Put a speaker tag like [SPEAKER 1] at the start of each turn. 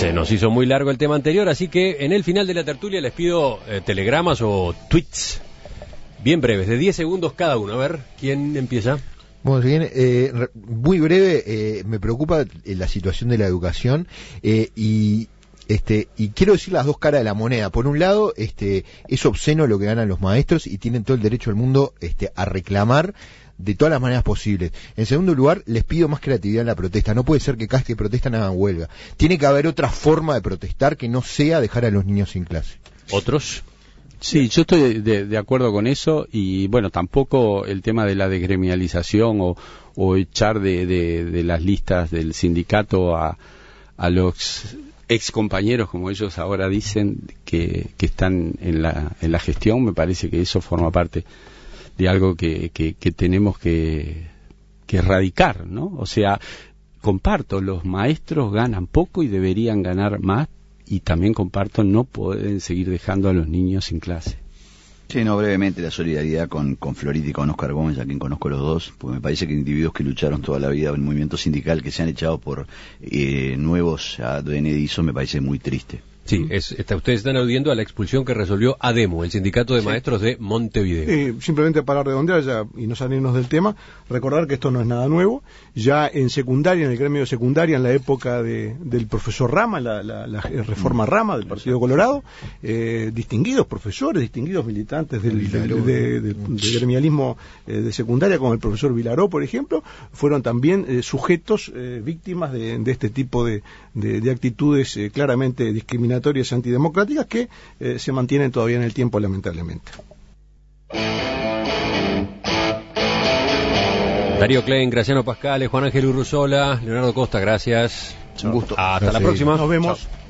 [SPEAKER 1] Se nos hizo muy largo el tema anterior, así que en el final de la tertulia les pido telegramas o tweets bien breves, de 10 segundos cada uno. A ver, ¿quién empieza?
[SPEAKER 2] Muy bien, muy breve, me preocupa la situación de la educación y quiero decir las dos caras de la moneda. Por un lado, es obsceno lo que ganan los maestros y tienen todo el derecho del mundo a reclamar de todas las maneras posibles. En segundo lugar, les pido más creatividad en la protesta. No puede ser que cada vez que protestan hagan huelga. Tiene que haber otra forma de protestar que no sea dejar a los niños sin clase.
[SPEAKER 1] ¿Otros?
[SPEAKER 3] Sí, yo estoy de acuerdo con eso y bueno, tampoco el tema de la desgremialización o echar de las listas del sindicato a los ex compañeros, como ellos ahora dicen, que están en la gestión. Me parece que eso forma parte de algo que tenemos que erradicar, ¿no? O sea, comparto, los maestros ganan poco y deberían ganar más, y también comparto, no pueden seguir dejando a los niños sin clase.
[SPEAKER 4] Sí, no, brevemente, la solidaridad con Florita y con Oscar Gómez, a quien conozco los dos, porque me parece que individuos que lucharon toda la vida en el movimiento sindical, que se han echado por nuevos advenedizos, me parece muy triste.
[SPEAKER 1] Sí, ustedes están aludiendo a la expulsión que resolvió ADEMO, el Sindicato de Maestros de Montevideo.
[SPEAKER 5] Simplemente para redondear ya y no salirnos del tema, recordar que esto no es nada nuevo. Ya en secundaria, en el gremio de secundaria, en la época del profesor Rama, la reforma Rama del Partido Colorado, distinguidos profesores, distinguidos militantes del gremialismo de secundaria, como el profesor Vilaró, por ejemplo, fueron también sujetos, víctimas de este tipo de actitudes claramente discriminatorias y antidemocráticas que se mantienen todavía en el tiempo, lamentablemente.
[SPEAKER 1] Darío Klein, Graciano Pascale, Juan Ángel Urruzola, Leonardo Costa, gracias.
[SPEAKER 4] Un gusto.
[SPEAKER 1] Hasta la próxima.
[SPEAKER 5] Nos vemos.
[SPEAKER 1] Chao.